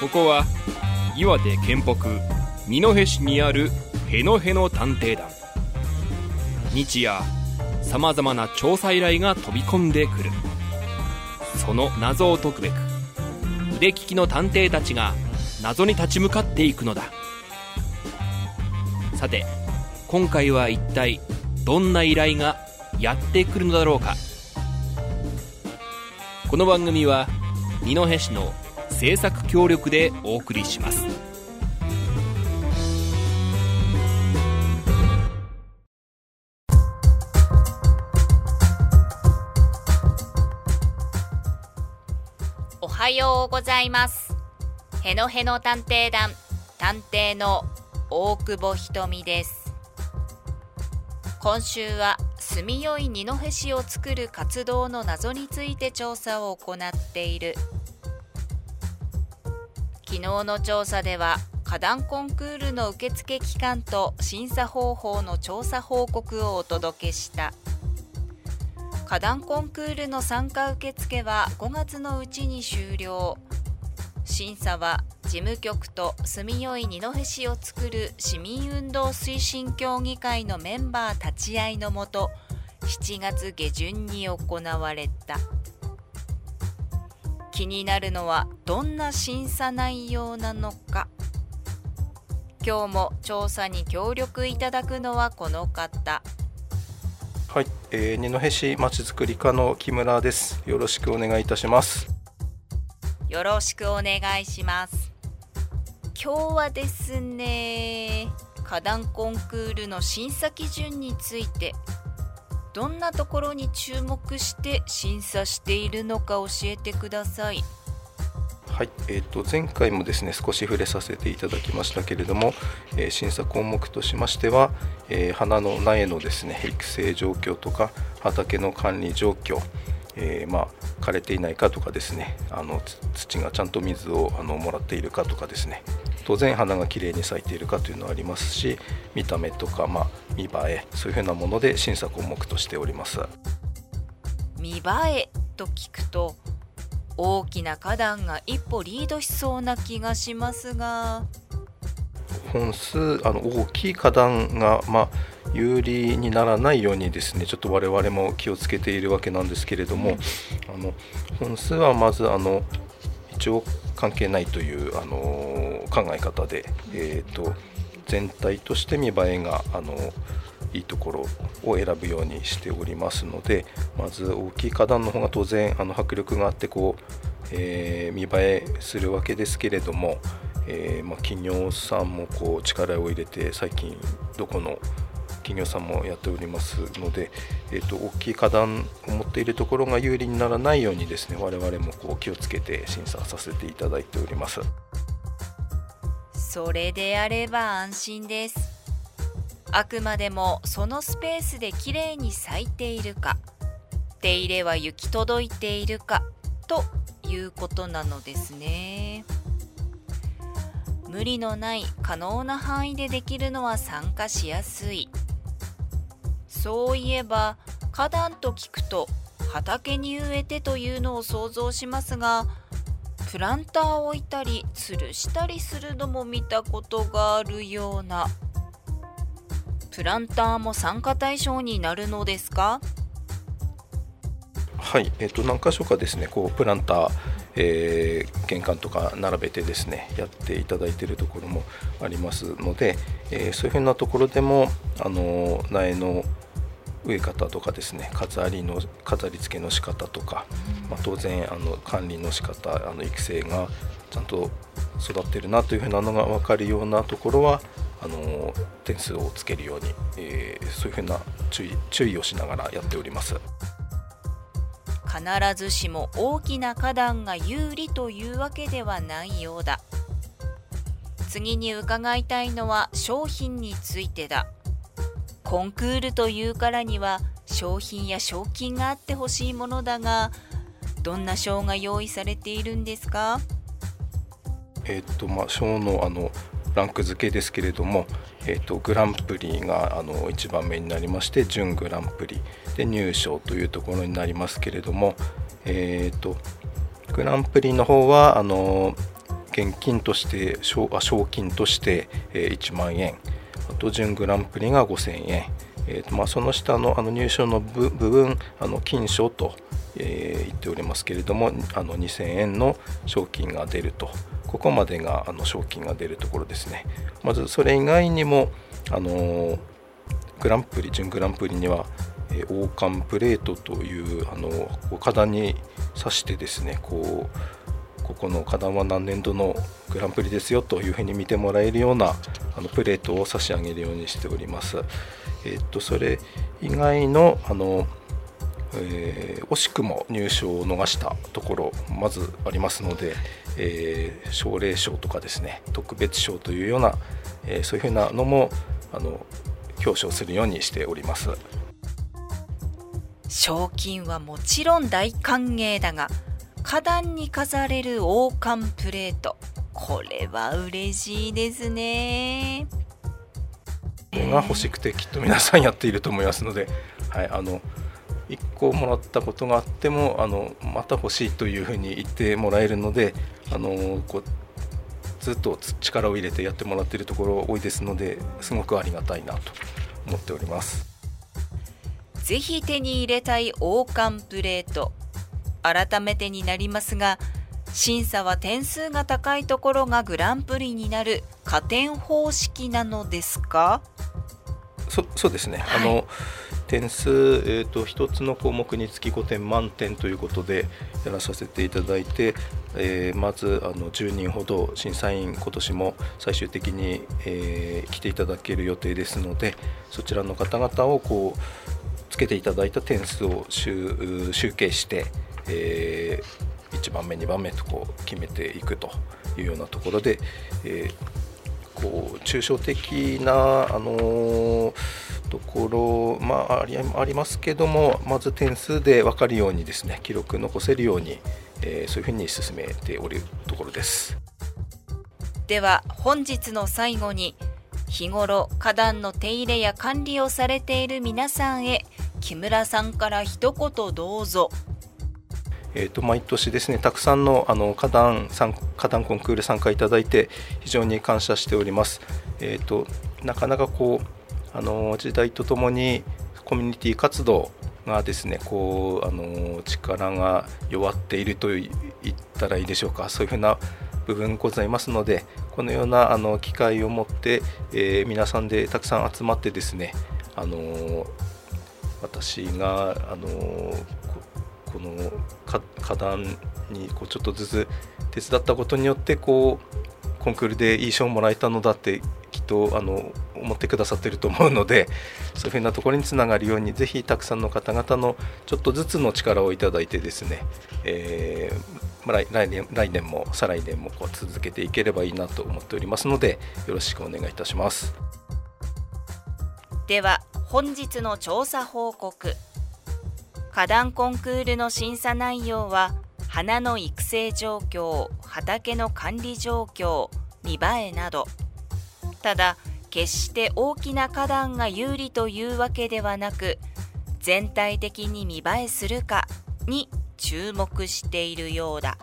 ここは岩手県北二戸市にあるへのへの探偵団。日夜さまざまな調査依頼が飛び込んでくる。その謎を解くべく腕利きの探偵たちが謎に立ち向かっていくのだ。さて今回は一体どんな依頼がやってくるのだろうか。この番組は二戸市の制作協力でお送りします。 おはようございます。へのへの探偵団探偵の大久保ひとみです。今週は住みよい二戸市を作る活動の謎について調査を行っている。昨日の調査では花壇コンクールの受付期間と審査方法の調査報告をお届けした。花壇コンクールの参加受付は5月のうちに終了。審査は事務局と住みよい二戸市を作る市民運動推進協議会のメンバー立ち会いのもと7月下旬に行われた。気になるのはどんな審査内容なのか。今日も調査に協力いただくのはこの方。 はい、二戸市まちづくり課の木村です。よろしくお願いいたします。 よろしくお願いします。今日はですね、花壇コンクールの審査基準についてどんなところに注目して審査しているのか教えてください。 はい、前回もですね少し触れさせていただきましたけれども、審査項目としましては、花の苗のですね育成状況とか畑の管理状況、枯れていないかとかですね、土がちゃんと水をもらっているかとかですね、当然花がきれいに咲いているかというのはありますし、見た目とか、見栄え、そういうふうなもので審査項目としております。 見栄えと聞くと大きな花壇が一歩リードしそうな気がしますが、 本数大きい花壇が、有利にならないようにですねちょっと我々も気をつけているわけなんですけれども、本数はまず一応関係ないという考え方で、全体として見栄えがいいところを選ぶようにしておりますので、まず大きい花壇の方が当然迫力があって見栄えするわけですけれども、企業さんも力を入れて最近どこの企業さんもやっておりますので、大きい花壇を持っているところが有利にならないようにですね、我々も気をつけて審査させていただいております。 それであれば安心です。あくまでもそのスペースできれいに咲いているか、手入れは行き届いているかということなのですね。無理のない可能な範囲でできるのは参加しやすい。そういえば花壇と聞くと畑に植えてというのを想像しますが、プランターを置いたり吊るしたりするのも見たことがあるような。プランターも参加対象になるのですか？ はい、何箇所かですねプランター、玄関とか並べてですねやっていただいているところもありますので、そういうふうなところでも苗の植え方とかですね、飾り付けの仕方とか、当然管理の仕方、育成がちゃんと育っているなというふうなのが分かるようなところは点数をつけるように、そういうふうな注意をしながらやっております。 必ずしも大きな花壇が有利というわけではないようだ。次に伺いたいのは商品についてだ。コンクールというからには商品や賞金があってほしいものだが、どんな賞が用意されているんですか？ 賞のランク付けですけれども、グランプリが1番目になりまして、準グランプリで入賞というところになりますけれども、グランプリの方は現金として賞金として、1万円、あと準グランプリが5000円、その下の入賞の部分金賞と、言っておりますけれども、2000円の賞金が出ると、ここまでが賞金が出るところですね。まずそれ以外にもグランプリ準グランプリには王冠プレートという花壇に刺してですね、ここの花壇は何年度のグランプリですよというふうに見てもらえるようなプレートを差し上げるようにしております。それ以外の惜しくも入賞を逃したところまずありますので、奨励賞とかですね、特別賞というような、そういうふうなのも表彰するようにしております。 賞金はもちろん大歓迎だが、花壇に飾れる王冠プレート、これは嬉しいですね。 これが欲しくてきっと皆さんやっていると思いますので、1個もらったことがあってもまた欲しいというふうに言ってもらえるので、ずっと力を入れてやってもらっているところ多いですので、すごくありがたいなと思っております。 ぜひ手に入れたい王冠プレート、改めてになりますが、審査は点数が高いところがグランプリになる加点方式なのですか？ そうですね、点数、1つの項目につき5点満点ということでやらさせていただいて、まず10人ほど審査員今年も最終的に、来ていただける予定ですので、そちらの方々をつけていただいた点数を集計して、1番目2番目と決めていくというようなところで、抽象的なところ、ありますけども、まず点数で分かるようにですね、記録残せるように、そういうふうに進めておるところです。 では本日の最後に、日頃花壇の手入れや管理をされている皆さんへ、木村さんから一言どうぞ。 毎年ですね、たくさんの花壇コンクール参加いただいて非常に感謝しております。なかなか時代とともにコミュニティ活動がですね、力が弱っていると言ったらいいでしょうか、そういうふうな部分ございますので、このような機会を持って、皆さんでたくさん集まってですね、私がこの花壇にちょっとずつ手伝ったことによってコンクールでいい賞をもらえたのだってきっと思ってくださっていると思うので、そういうふうなところにつながるように、ぜひたくさんの方々のちょっとずつの力をいただいてですね、来年も再来年も続けていければいいなと思っておりますので、よろしくお願いいたします。 では本日の調査報告。花壇コンクールの審査内容は、花の育成状況、畑の管理状況、見栄えなど。ただ決して大きな花壇が有利というわけではなく、全体的に見栄えするかに注目しているようだ。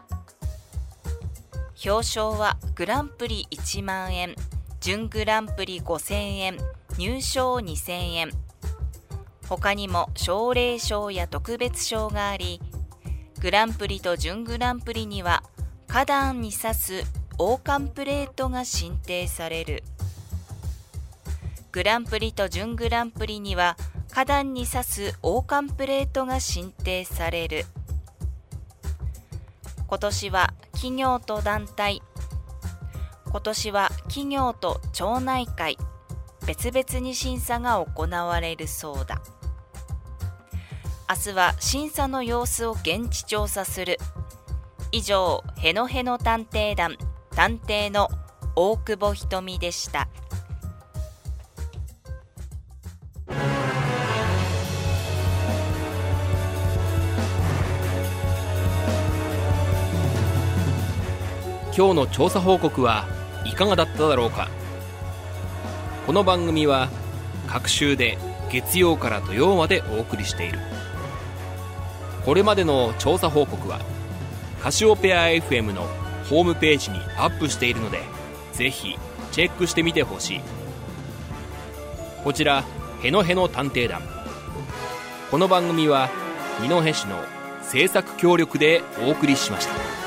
表彰はグランプリ1万円、準グランプリ5000円、入賞2000円。他にも奨励賞や特別賞があり、グランプリと準グランプリには花壇に刺す王冠プレートが進呈される。グランプリと準グランプリには花壇に刺す王冠プレートが進呈される。今年は企業と団体、今年は企業と町内会、別々に審査が行われるそうだ。明日は審査の様子を現地調査する。以上、へのへの探偵団探偵の大久保ひとみでした。 今日の調査報告はいかがだっただろうか。この番組は各週で月曜から土曜までお送りしている。これまでの調査報告はカシオペア FM のホームページにアップしているので、ぜひチェックしてみてほしい。こちらへのへの探偵団、この番組は二戸市の制作協力でお送りしました。